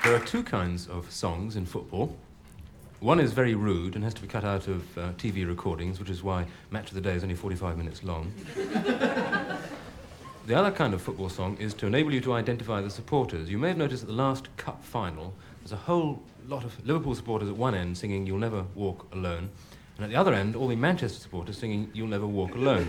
There are two kinds of songs in football. One is very rude and has to be cut out of TV recordings, which is why Match of the Day is only 45 minutes long. The other kind of football song is to enable you to identify the supporters. You may have noticed at the last cup final, there's a whole lot of Liverpool supporters at one end singing You'll Never Walk Alone, and at the other end, all the Manchester supporters singing You'll Never Walk Alone.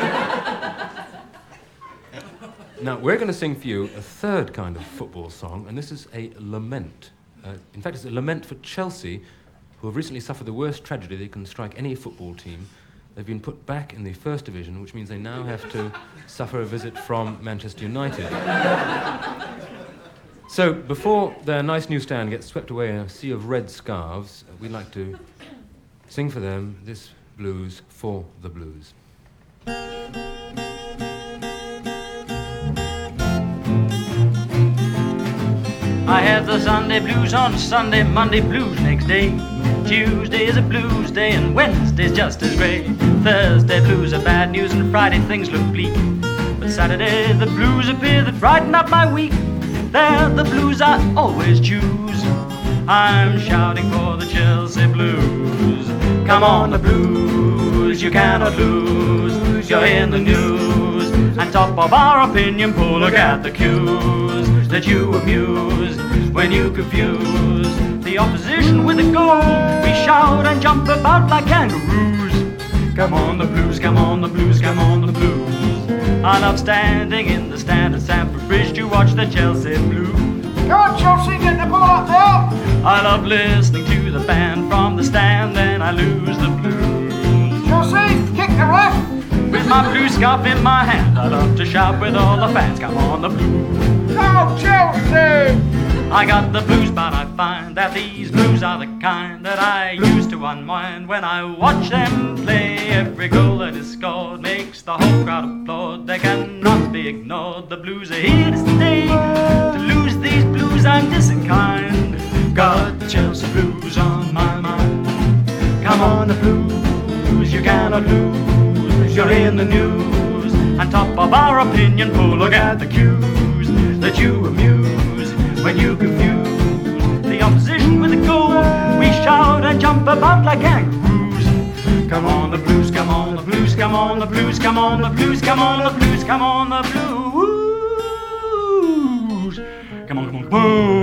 Now, we're going to sing for you a third kind of football song, and this is a lament. In fact, it's a lament for Chelsea, who have recently suffered the worst tragedy that can strike any football team. They've been put back in the First Division, which means they now have to suffer a visit from Manchester United. So, before their nice new stand gets swept away in a sea of red scarves, we'd like to sing for them this blues for the Blues. I have the Sunday blues on Sunday, Monday blues next day. Tuesday is a blues day and Wednesday's just as grey. Thursday blues are bad news and Friday things look bleak. But Saturday the blues appear that brighten up my week. They're the blues I always choose. I'm shouting for the Chelsea blues. Come on the blues, you cannot lose. You're in the news and top of our opinion poll. Look at the cues that you amuse when you confuse the opposition with a goal. We shout and jump about like kangaroos. Come on the blues, come on the blues, come on the blues. I love standing in the stand at Stamford Bridge to watch the Chelsea blues. Come on Chelsea, get the ball up there. I love listening to the band from the stand, then I lose the blues. Chelsea, kick the ref. With my blue scarf in my hand, I love to shout with all the fans. Come on the blues. Go Chelsea. I got the blues, but I find that these blues are the kind that I use to unwind when I watch them play. Every goal that is scored makes the whole crowd applaud. They cannot be ignored. The blues are here to stay. To lose these blues, I'm disinclined. Got the Chelsea blues on my mind. Come on the blues, you cannot lose. You're in the news and top of our opinion poll. Look at the cues that you amuse when you confuse the opposition with a goal. We shout and jump about like kangaroos. Come on the blues, come on the blues, come on the blues, come on the blues, come on the blues, come on the blues. Come on, come on, blues.